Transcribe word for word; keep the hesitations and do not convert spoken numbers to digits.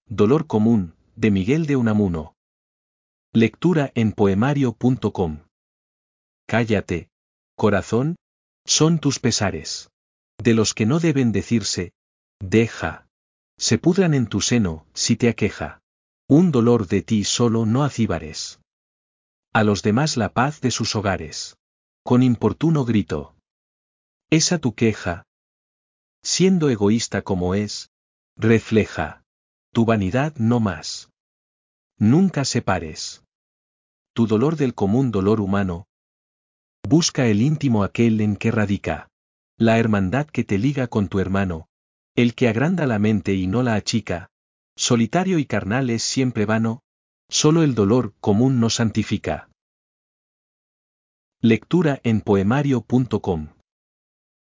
Dolor común, de Miguel de Unamuno. Lectura en poemario punto com. Cállate, corazón, son tus pesares. De los que no deben decirse, deja. Se pudran en tu seno, si te aqueja. Un dolor de ti solo no acíbares. A los demás la paz de sus hogares. Con importuno grito. Esa tu queja, siendo egoísta como es, refleja tu vanidad no más. Nunca separes tu dolor del común dolor humano. Busca el íntimo aquel en que radica la hermandad que te liga con tu hermano, el que agranda la mente y no la achica. Solitario y carnal es siempre vano, solo el dolor común nos santifica. Lectura en poemario punto com.